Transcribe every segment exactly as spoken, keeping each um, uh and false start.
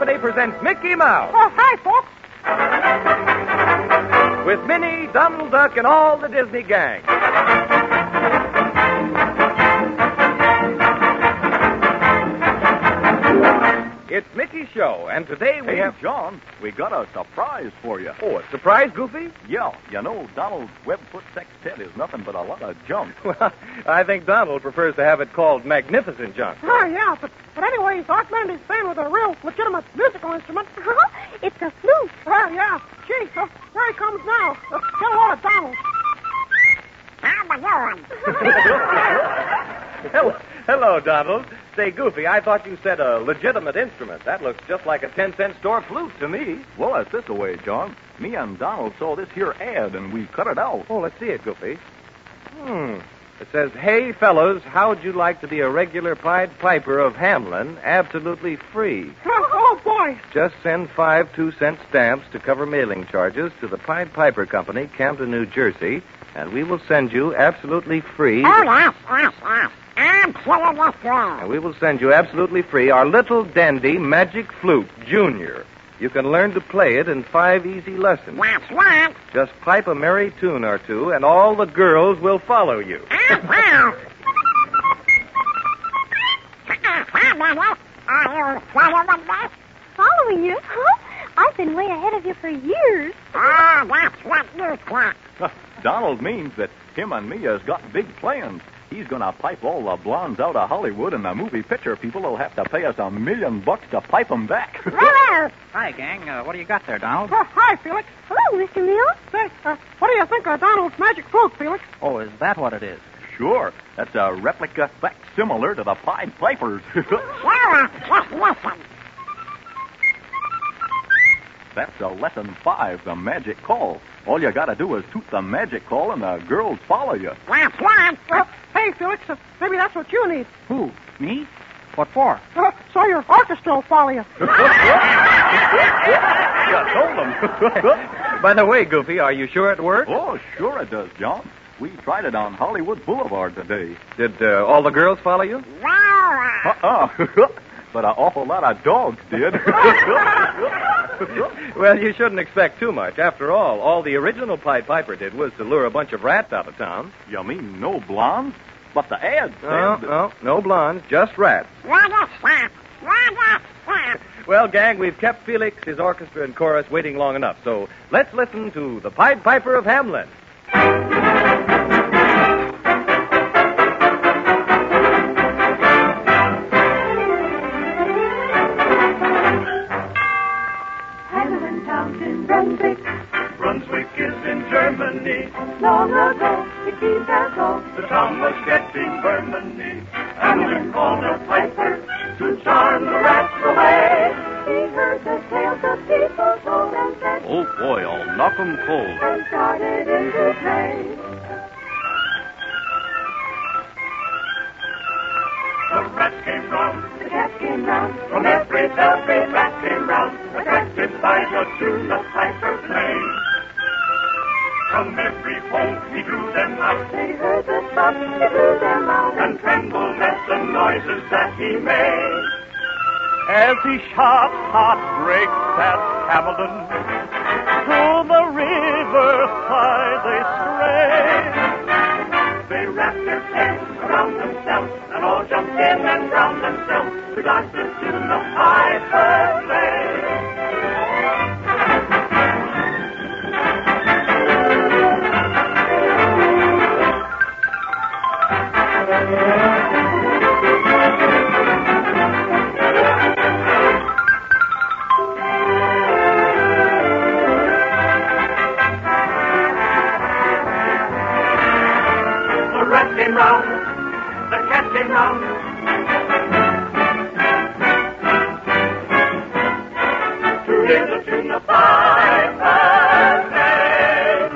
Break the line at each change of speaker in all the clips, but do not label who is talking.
Company presents Mickey Mouse.
Oh, hi, folks.
With Minnie, Donald Duck, and all the Disney gang. It's Mickey's show, and today we
Hey,
have...
John, we got a surprise for you.
Oh, a surprise, Goofy?
Yeah, you know, Donald's Webfoot Sextet is nothing but a lot of junk.
Well, I think Donald prefers to have it called Magnificent Junk.
Oh, yeah, but, but anyway, he's augmented his band with a real legitimate musical instrument.
It's a flute.
Well, yeah. Gee, uh, there he comes now. Uh, get a load of Donald.
Hello, hello, Donald. Say, Goofy, I thought you said a legitimate instrument. That looks just like a ten-cent store flute to me.
Well, it's this way, John. Me and Donald saw this here ad, and we cut it out.
Oh, let's see it, Goofy. Hmm. It says, "Hey, fellows, how'd you like to be a regular Pied Piper of Hamlin, absolutely free?
Oh, boy.
Just send five two-cent stamps to cover mailing charges to the Pied Piper Company, Camden, New Jersey, and we will send you absolutely free...
Oh, yes, yes, yes. Absolutely free.
And we will send you absolutely free our little dandy magic flute, Junior. You can learn to play it in five easy lessons.
That's right.
Just pipe a merry tune or two, and all the girls will follow you."
Oh, well. Are you following us?
Following you? Huh? I've been way ahead of you for years.
Oh, that's what you thought.
Donald means that him and me has got big plans. He's going to pipe all the blondes out of Hollywood, and the movie picture people will have to pay us a million bucks to pipe them back.
Hello.
Hi, gang. Uh, what do you got there, Donald?
Oh, hi, Felix.
Hello, Mister Mills.
Say, uh, what do you think of Donald's magic flute, Felix?
Oh, is that what it is?
Sure, that's a replica facsimilar to the Pied Pipers.
Sarah, just listen.
That's a lesson five, the magic call. All you got to do is toot the magic call, and the girls follow you.
That's right.
Uh, hey, Felix, uh, maybe that's what you need.
Who? Me? What for?
Uh, so your orchestra will follow you.
You told them.
By the way, Goofy, are you sure it worked?
Oh, sure it does, John. We tried it on Hollywood Boulevard today.
Did uh, all the girls follow you?
Wow.
Uh-uh. But an awful lot of dogs did.
Well, you shouldn't expect too much. After all, all the original Pied Piper did was to lure a bunch of rats out of town.
You mean no blondes? But the ad said...
No, no, no blondes, just rats.
What is that? What is that?
Well, gang, we've kept Felix, his orchestra, and chorus waiting long enough, so let's listen to the Pied Piper of Hamlin.
Brunswick is in Germany.
Long ago, it seems as though
The town was getting Germany. Hamlin called a piper to charm the rats away.
he heard the tales of people told and said,
Oh, boy, I'll knock 'em cold.
and started into play.
The rats came round.
The cat came round,
From every, every rat came round. Attracted by the tune the piper played. From every home he drew them out.
they heard the stop, they blew them out,
And trembled at the noises that he made.
As he shot heartbreaks past Hamilton, to the riverside they strayed.
They wrapped their heads around themselves and all jumped in and drowned themselves to dance the tune the piper played. The rat came round, the cat came round. To hear the tune the piper played.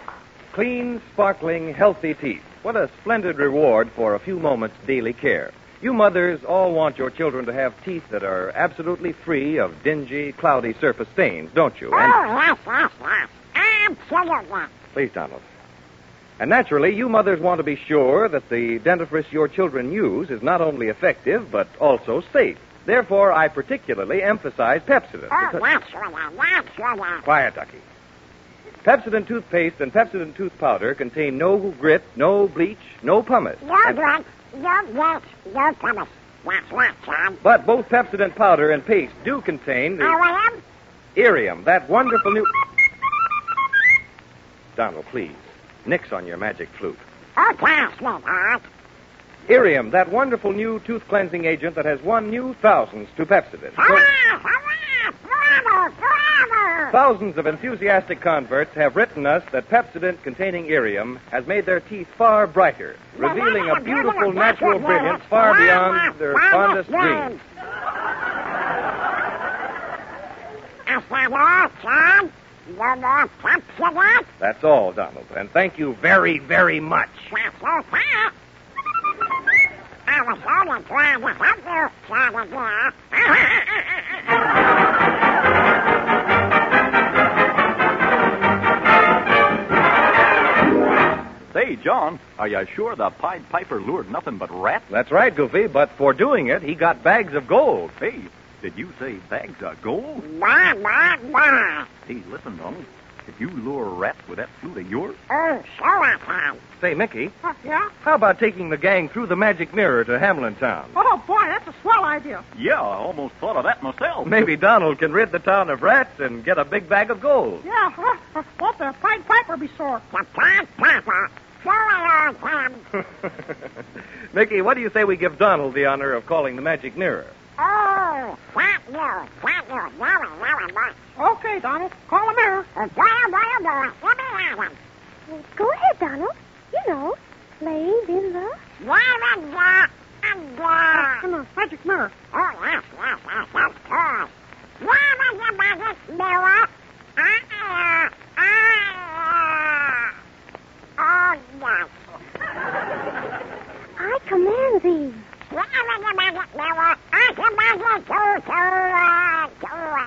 Clean, sparkling, healthy teeth. What a splendid reward for a few moments' daily care. You mothers all want your children to have teeth that are absolutely free of dingy, cloudy surface stains, don't you?
Oh,
And
yes, yes, yes. Absolutely.
please, Donald. And naturally, you mothers want to be sure that the dentifrice your children use is not only effective, but also safe. Therefore, I particularly emphasize Pepsodent.
Oh,
because-
naturally, naturally.
Quiet, Ducky. Pepsodent toothpaste and Pepsodent tooth powder contain no grit, no bleach, no pumice.
No
And-
blood, no grit, no promise. That's right, son.
But both Pepsodent powder and paste do contain the
Oh, I am?
Irium, that wonderful new... Donald, please. Nix on your magic flute.
Okay, sweetheart.
Irium, that wonderful new tooth cleansing agent that has won new thousands to Pepsodent. So-
Hurrah, hurrah, forever, forever.
Thousands of enthusiastic converts have written us that Pepsodent containing Irium has made their teeth far brighter, revealing a beautiful natural brilliance far beyond their fondest dreams.
Is that all, son? No more Pepsodent?
That's all, Donald, and thank you very, very much.
That's okay. I was only trying to help you, son,
Say, John, are you sure the Pied Piper lured nothing but rats?
That's right, Goofy, but for doing it, he got bags of gold.
Hey, did you say bags of gold?
Bye, bye, bye.
Hey, listen, Donald. Did you lure rats with that flute of yours?
Oh, sure I can.
Say, Mickey,
Uh, yeah?
how about taking the gang through the magic mirror to Hamlin Town?
Oh, boy, that's a swell idea.
Yeah, I almost thought of that myself.
Maybe Donald can rid the town of rats and get a big bag of gold.
Yeah, uh, uh, won't the Pied Piper be sore?
The Pied Piper. Sure I can.
Mickey, what do you say we give Donald the honor of calling the magic mirror?
Oh, thank you, thank you very, very much.
Okay, Donald, call a mirror.
Oh, boy, oh, boy, oh, boy. Let me have him.
Well, go ahead, Donald. You know, playing in the...
Where is the under?
In the magic mirror.
Oh, yes, yes, yes, of course. Where is the magic mirror? Ah, ah, oh, yes.
I command thee.
Where is the magic mirror? I command you to, to, uh, to, uh,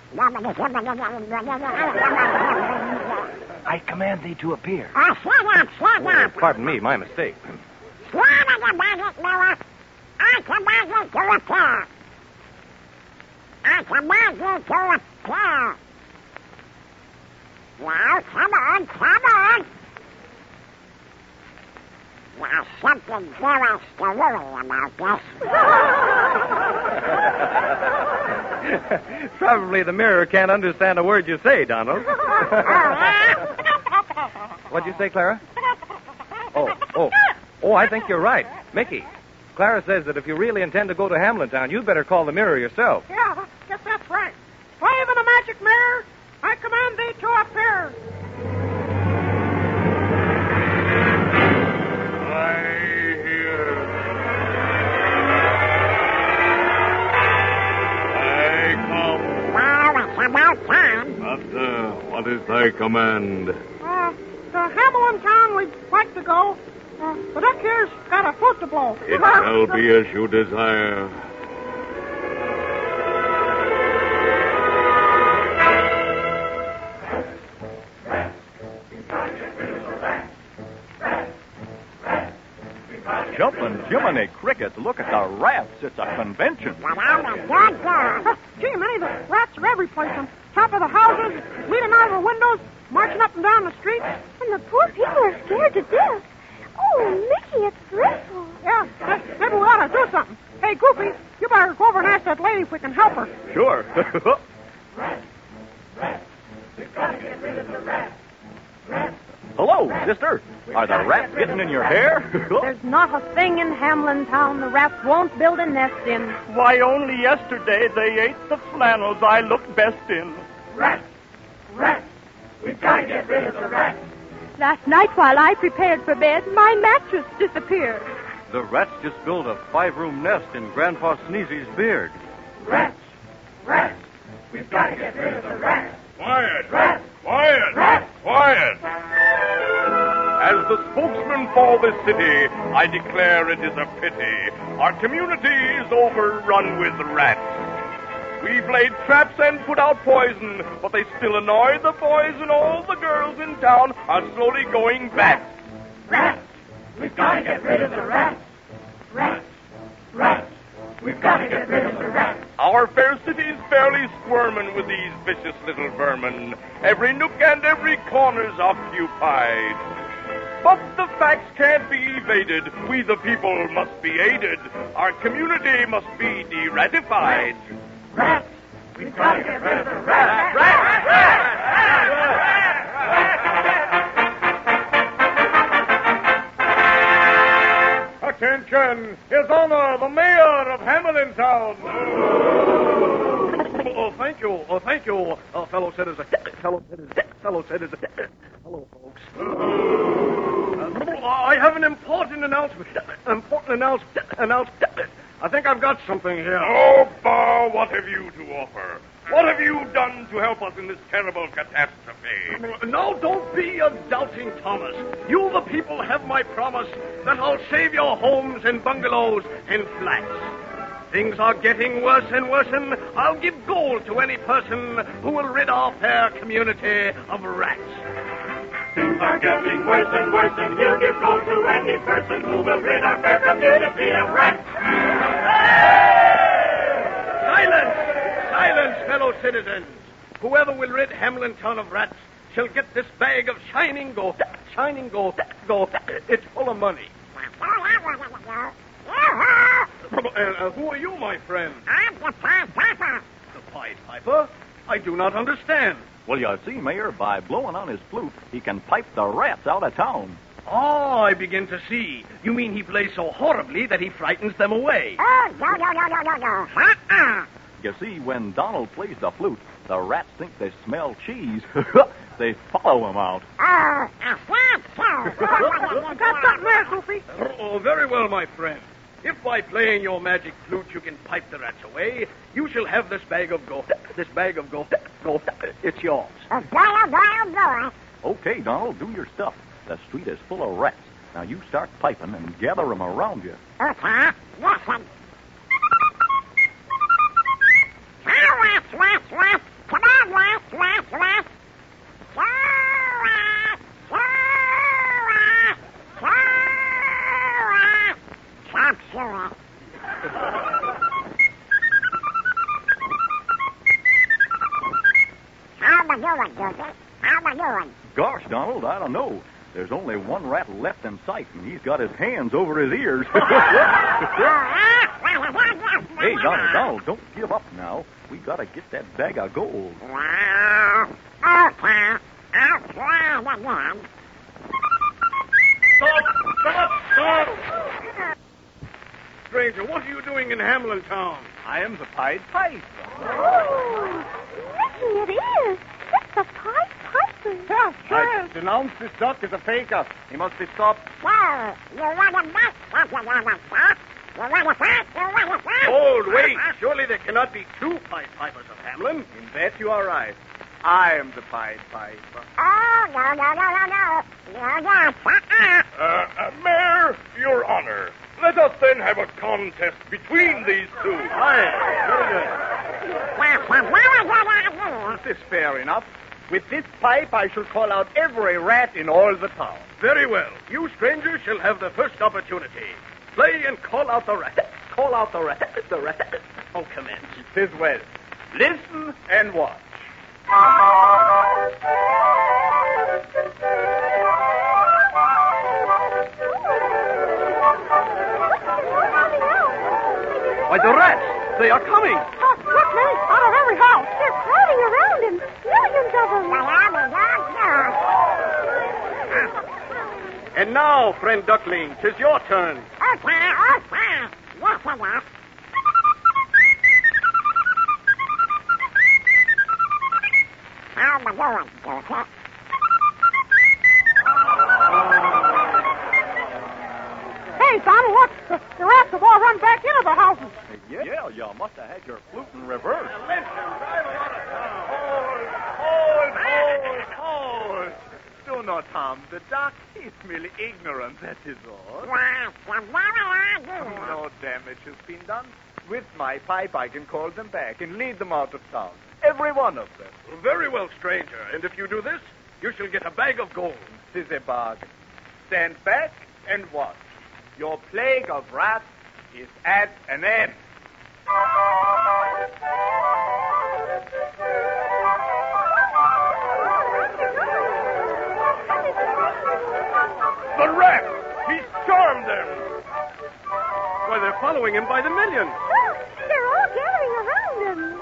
I command thee to appear.
Oh, shut up, shut
Oh,
up.
pardon me, my mistake.
Where is the magic mirror? I command you to appear. I command you to appear. Now, come on, come on. There's something very scary about this.
Probably the mirror can't understand a word you say, Donald. What'd you say, Clara? Oh, oh, oh, I think you're right. Mickey, Clara says that if you really intend to go to Hamlin Town, you'd better call the mirror yourself.
Yeah, guess that's right. Wave in the magic mirror. I command thee to appear.
About time.
Master, what is thy command?
Uh, to Hamlin Town we'd like to go. Uh, the duck here's got a flute to blow.
It shall be as you desire.
Jumping Jiminy Crickets, look at the rats. It's a convention.
But I'm a good girl.
Gee, many the rats are every place. On top of the houses, leaning out of the windows, marching up and down the streets.
And the poor people are scared to death. Oh, Mickey, it's dreadful.
Yeah, may- maybe we ought to do something. Hey, Goofy, you better go over and ask that lady if we can help her.
Sure. Hello, sister. Are the rats getting in your hair?
There's not a thing in Hamlin Town the rats won't build a nest in.
Why, only yesterday they ate the flannels I look best in.
Rats! Rats! We've got to get rid of the rats.
Last night while I prepared for bed, my mattress disappeared.
The rats just built a five-room nest in Grandpa Sneezy's beard.
Rats! Rats! We've got to get rid of the rats.
Quiet!
Rats!
Quiet!
Rats!
Quiet!
As the spokesman for this city, I declare it is a pity. Our community is overrun with rats. We've laid traps and put out poison, but they still annoy the boys, and all the girls in town are slowly going back.
Rats! We've got to get rid of the rats! Rats! Rats! We've got to get rid of the rats!
Our fair city's fairly squirming with these vicious little vermin. Every nook and every corner's occupied. But the facts can't be evaded. We the people must be aided. Our community must be de-ratified.
Rats! We've got to get rid of the rats! Rats! Rats!
Attention! His Honor, the Mayor of Hamilton Town! Oh, thank you. Oh, thank you, uh, fellow citizens. Fellow citizens. Fellow citizens. Hello, folks. Uh, I have an important announcement. Important announcement. Announcement. I think I've got something here. Oh, Bar, what have you to offer? What have you done to help us in this terrible catastrophe? Now, don't be a doubting Thomas. You, the people, have my promise that I'll save your homes and bungalows and flats. Things are getting worse and worse, and I'll give gold to any person who will rid our fair community of rats.
Things are getting worse and worse, and he'll give gold to any person who will rid our fair community of rats.
Silence! Silence, fellow citizens! Whoever will rid Hamlin Town of rats shall get this bag of shining gold. Shining gold. Gold. It's full of money. Uh, uh, who are you, my friend?
I'm the Pied Piper.
The Pied Piper? I do not understand.
Well, you see, Mayor, by blowing on his flute, he can pipe the rats out of town.
Oh, I begin to see. You mean he plays so horribly that he frightens them away?
Oh, no, no, no, no, no, no. Uh-uh.
You see, when Donald plays the flute, the rats think they smell cheese. They follow him out.
Oh, I said so.
Got something there, Goofy?
Oh, very well, my friend. If by playing your magic flute you can pipe the rats away, you shall have this bag of gold. This bag of gold. Gold. It's yours.
Oh, boy, boy, boy.
Okay, Donald, do your stuff. The street is full of rats. Now you start piping and gather them around you.
Okay, listen. Oh, rats, rats, rats. Come on, rats, rats, rats. So rats, so rats, so rats. Stop sure. How am I doing, Goofy? How am I doing?
Gosh, Donald, I don't know. There's only one rat left in sight, and he's got his hands over his ears. Hey, Donald, Donald, don't give up now. We gotta get that bag of gold.
Well, okay. I'll try again.
Stop! Stop! Stop! Stranger, what are you doing in Hamlin Town?
I am the Pied Piper.
Oh, Mickey, it is. It's the Pied Piper.
Yeah, sure is.
Denounce this duck as a faker. He must be stopped.
So, you want a nut? What you want a nut? You want a fat? You want a fat?
Hold, wait. Surely there cannot be two Pied Pipers of Hamlin.
In that you are right. I am the Pied Piper.
Oh, no, no, no, no, no. You're not. Uh-uh.
Uh, uh, Mayor, Your Honor, let us then have a contest between these two.
Aye,
That's a very good idea.
This is fair enough. With this pipe, I shall call out every rat in all the town.
Very well. You strangers shall have the first opportunity. Play and call out the rat. Call out the rat. The rat. Oh, commence.
It is well. Listen and watch.
Why, the rats! They are coming!
Oh, look, Minnie, out of every house.
They're crowding around him. Millions of them.
And now, friend Duckling, 'tis your turn.
Okay, okay. Yes, enough. How am I doing, Goofy?
Hey, Donald, look. The, the rats have all run back into the houses.
Yeah, yeah, you must have had your flute in reverse.
Hold, hold, hold. Do no, Tom. The doc is merely ignorant, that is all.
Why, so very I do.
No damage has been done. With my pipe, I can call them back and lead them out of town. Every one of them.
Very well, stranger. And if you do this, you shall get a bag of gold.
Tis a bargain. Stand back and watch. Your plague of rats is at an end.
The rat! He's charmed them! Why, they're following him by the millions.
Look, they're all gathering around him.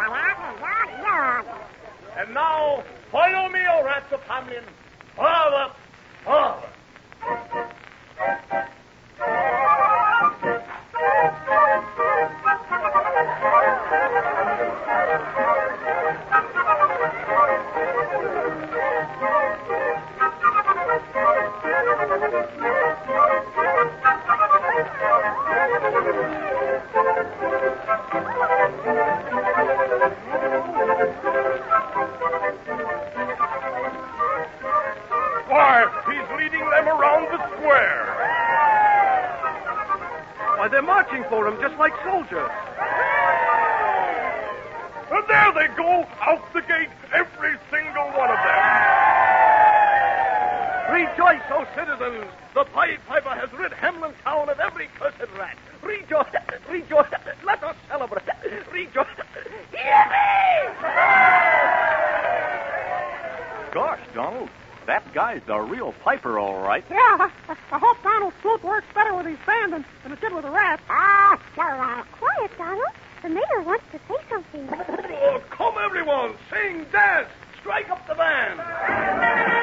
And now, follow me, O rats of Hamlin. Forward! Forward! Why, he's leading them around the square. Why, they're marching for him just like soldiers. And there they go, out the gate, every single one of them. Rejoice, O citizens! The Pied Piper has rid Hamlin town of every cursed rat. Rejoice! Rejoice! Let us celebrate! Rejoice! Yippee!
Gosh, Donald, that guy's the real piper, all right.
Yeah, I, I hope Donald's flute works better with his band than, than it did with the rat.
Ah, so uh,
Quiet, Donald. The mayor wants to say something.
Oh, come, everyone! Sing, dance! Strike up the band!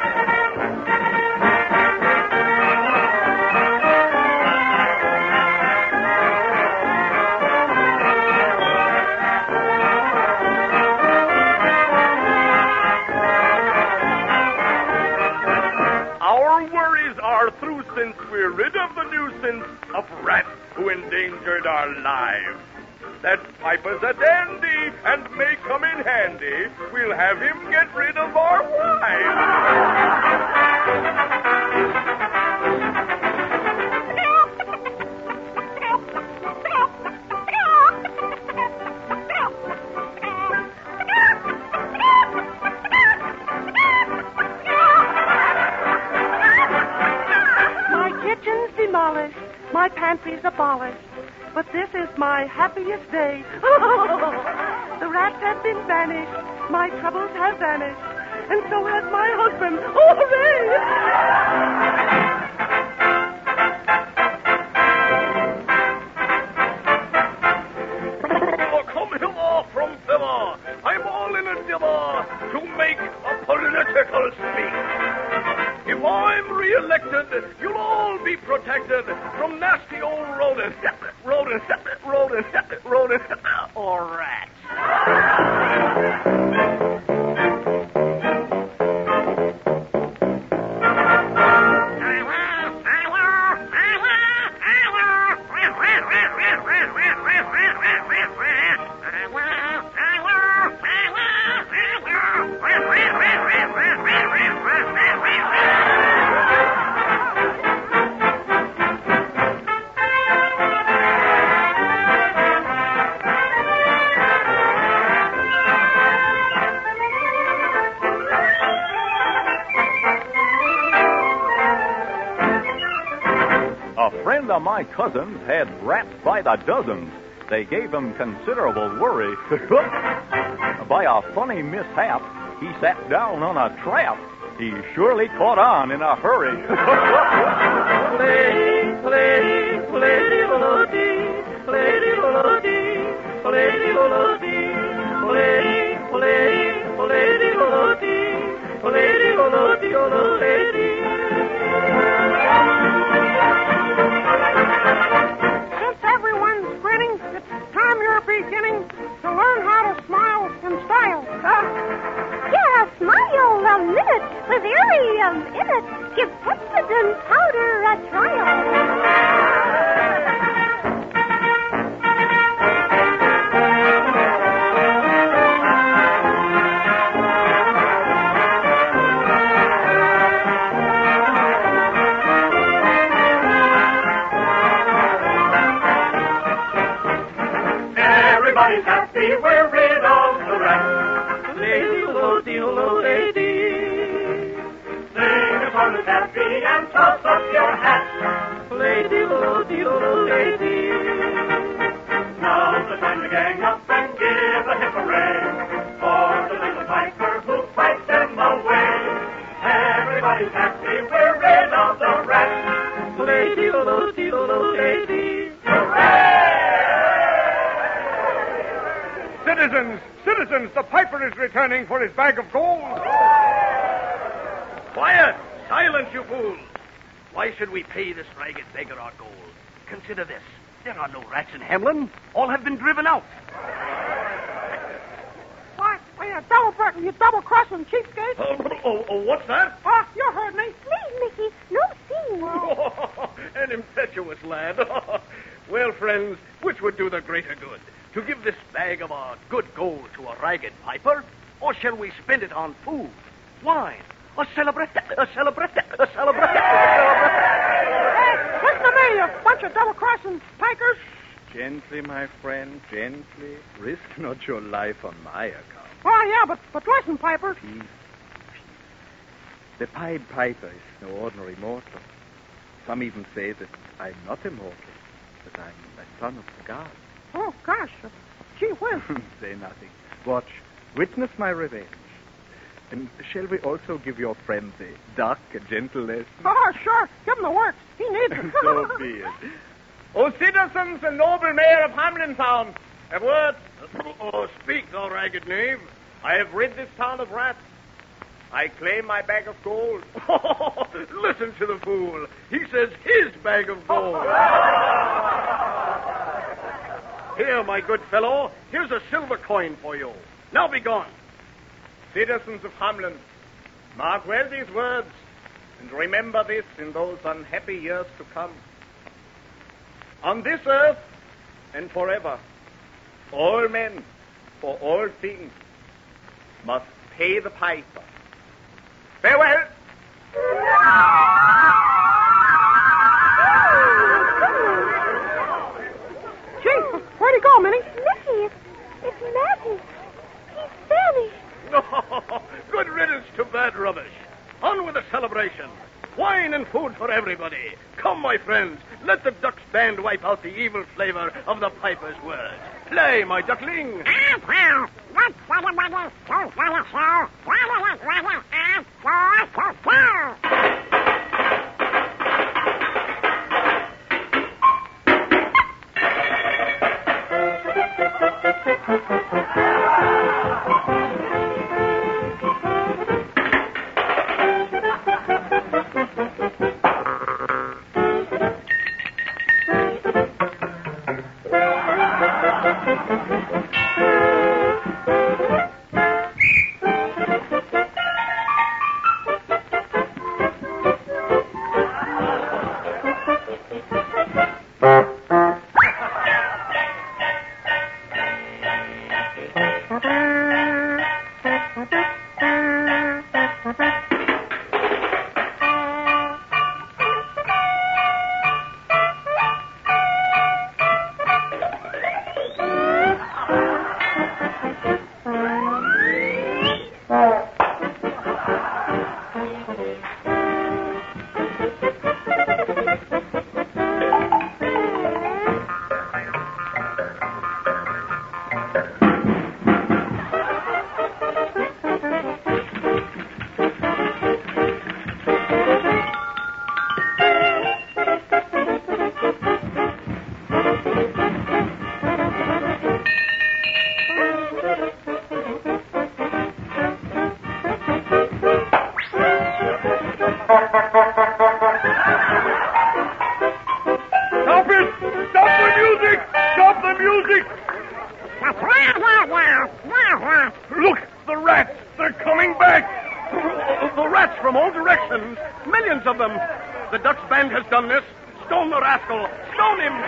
Through since we're rid of the nuisance of rats who endangered our lives. That Piper's a dandy and may come in handy. We'll have him get rid of our
My pantry's abolished, but this is my happiest day. The rats have been banished, my troubles have vanished, and so has my husband. Oh, hooray!
Oh, come hither from thither. I'm all in a dither to make a political speech. If I'm re-elected, you'll all be protected from nasty old rodents, rodents, rodents, rodents, or rats.
Of my cousins had rats by the dozens. They gave him considerable worry. By a funny mishap, he sat down on a trap. He surely caught on in a hurry.
Play, play, play, lo-lo-dee, play, lo-lo-dee, play, lo-lo-dee, play, play, play, lo-lo-dee, play, lo-lo-dee, lo-lo-dee.
Beginning to learn how to smile in style. Huh?
Yeah, smile a minute with Arium in it. Give Pepsodent powder a trial.
Everybody's happy, we're rid of the rats.
Lady-lo-dee-lo-lady.
Sing a song that's happy and toss up your hat.
Lady-lo-dee-lo-lady.
Now's the time to gang up and give a hip hooray for the little piper who pipes them away. Everybody's happy, we're rid of the rats.
Lady-lo-dee-lo-lady.
Citizens, citizens, the piper is returning for his bag of gold.
Quiet! Silence, you fools! Why should we pay this ragged beggar our gold? Consider this. There are no rats in Hamlin. All have been driven out.
Why, why, you double-breaking, you double-crossing cheapskate.
Oh, oh, oh, what's that?
Oh, you heard me.
Please, Mickey, no scene.
Oh, an impetuous lad. Well, friends, which would do the greater good? To give this bag of our good gold to a ragged piper, or shall we spend it on food, wine, a celebrate, a celebrate, a celebrate, a celebrate?
Hey, listen to me, you bunch of double-crossing pikers.
Gently, my friend, gently. Risk not your life on my account.
Oh, yeah, but, but listen, Piper.
Peace, peace. The Pied Piper is no ordinary mortal. Some even say that I'm not immortal, that I'm a son of the gods.
Oh, gosh. Uh, gee whiz.
Say nothing. Watch. Witness my revenge. And shall we also give your friend the duck a gentle lesson?
Oh, sure. Give him the works. He needs it.
So be it.
O citizens and noble mayor of Hamlin Town, a word.
Oh, speak, thou ragged knave.
I have rid this town of rats. I claim my bag of gold.
Listen to the fool. He says his bag of gold. Here, my good fellow, here's a silver coin for you. Now be gone.
Citizens of Hamlin, mark well these words, and remember this in those unhappy years to come. On this earth and forever, all men, for all things, must pay the piper. Farewell!
Gee, where'd he go, Minnie?
Mickey, it's, it's magic. He's vanished.
Oh, good riddance to bad rubbish. On with the celebration. Wine and food for everybody. Come, my friends, let the duck's band wipe out the evil flavor of the piper's words. Play, my duckling.
Ah, well, what's everybody so for the show? What is it, what is it, for to show?
Look, the rats! They're coming back! The rats from all directions! Millions of them! The Dutch band has done this. Stone the rascal! Stone him!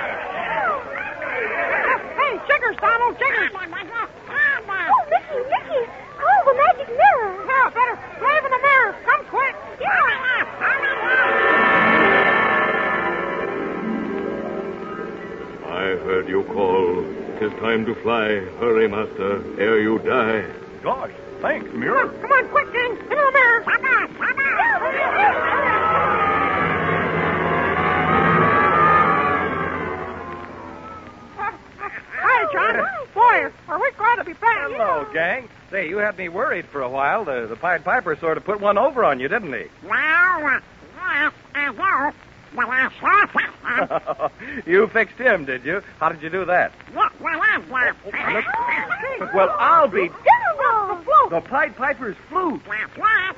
Hey, Jiggers, Donald, Jiggers!
Oh, Mickey, Mickey! Call the magic mirror!
Yeah, better wave in the mirror! Come quick!
I heard you
call. 'Tis time to fly. Hurry, master, ere you die.
Gosh, thanks, Mirror.
Come on, quick, gang. Into the mirror.
Come on, come on.
Hi, John. Boy, are we glad to be back.
Hello, gang. Say, you had me worried for a while. The, the Pied Piper sort of put one over on you, didn't he?
Well, uh, yes, I do. But I sure fixed him.
You fixed him, did you? How did you do that?
Yes, well, I did.
Well, I'll be...
The flute.
The Pied Piper's flute.
That's right.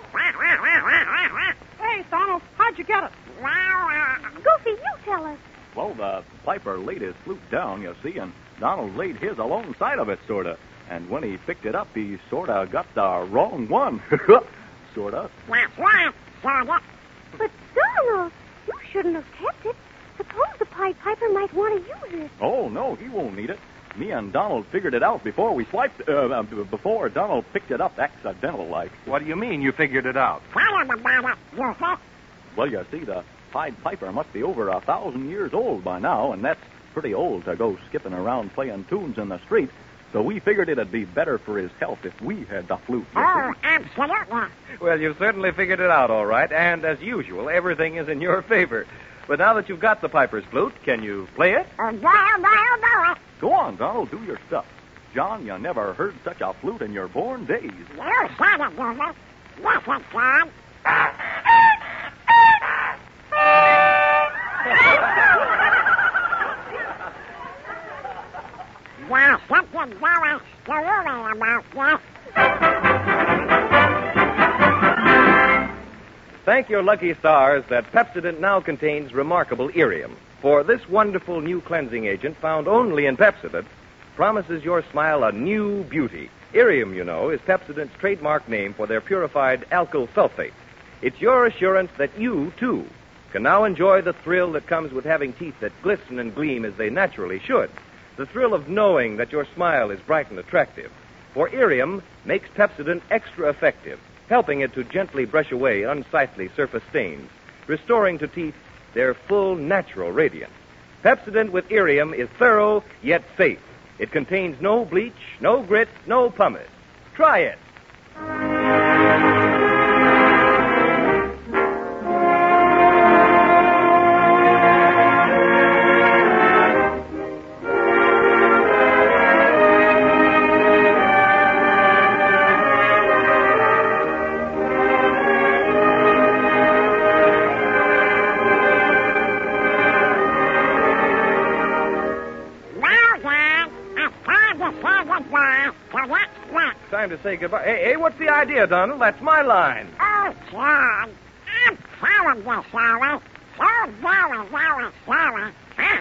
Hey, Donald, how'd you get it?
Well, uh,
Goofy, you tell us.
Well, the Piper laid his flute down, you see, and Donald laid his alongside of it, sort of. And when he picked it up, he sort of got the wrong one. Sort of.
that's right. Sort of.
But, Donald, you shouldn't have kept it. Suppose the Pied Piper might want to use it.
Oh, no, he won't need it. Me and Donald figured it out before we swiped, uh, uh, before Donald picked it up accidental-like.
What do you mean you figured it out?
Tell him about it, you think?
Well, you see, the Pied Piper must be over a thousand years old by now, and that's pretty old to go skipping around playing tunes in the street. So we figured it'd be better for his health if we had the flute.
Oh, absolutely.
Well, you've certainly figured it out all right, and as usual, everything is in your favor. But now that you've got the Piper's flute, can you play it?
Oh, no, no, no.
Go on, Donald, do your stuff. John, you never heard such a flute in your born days.
You said it, Goober. Yes, it's John. There's something very scary about this.
Thank your lucky stars that Pepsodent now contains remarkable Irium. For this wonderful new cleansing agent found only in Pepsodent promises your smile a new beauty. Irium, you know, is Pepsodent's trademark name for their purified alkyl sulfate. It's your assurance that you, too, can now enjoy the thrill that comes with having teeth that glisten and gleam as they naturally should. The thrill of knowing that your smile is bright and attractive. For Irium makes Pepsodent extra effective, helping it to gently brush away unsightly surface stains, restoring to teeth their full natural radiance. Pepsodent with Irium is thorough yet safe. It contains no bleach, no grit, no pumice. Try it. Time to say goodbye. Hey, hey, what's the idea, Donald? That's my line.
Oh, John, I'm telling you, Sarah. So very, very sorry.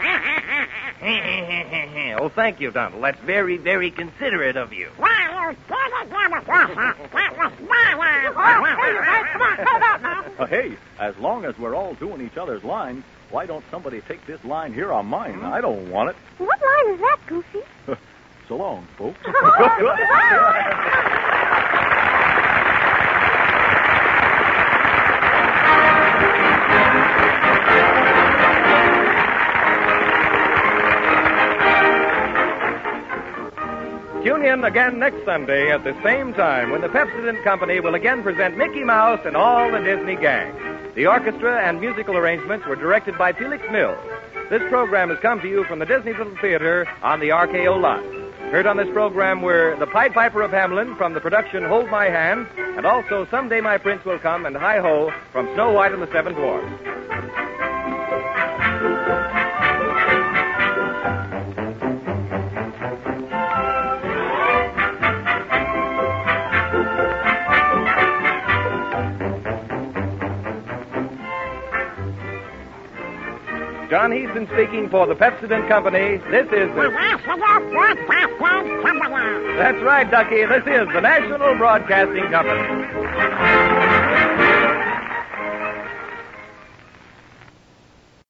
Oh, thank you, Donald. That's very, very considerate of you.
Well, you didn't give a fuss. That was my line.
Oh, hey, you guys, come on, cut it out now.
Uh, hey, as long as we're all doing each other's lines, why don't somebody take this line here on mine? Mm-hmm. I don't want it.
What line is that, Goofy?
So long, folks.
Tune in again next Sunday at the same time when the Pepsodent Company will again present Mickey Mouse and all the Disney gang. The orchestra and musical arrangements were directed by Felix Mills. This program has come to you from the Disney Little Theater on the R K O lot. Heard on this program were The Pied Piper of Hamelin from the production Hold My Hand, and also Someday My Prince Will Come and Hi Ho from Snow White and the Seven Dwarfs. John Heaston speaking for the Pepsodent Company. This is the...
National Broadcasting Company.
That's right, Ducky. This is the National Broadcasting Company.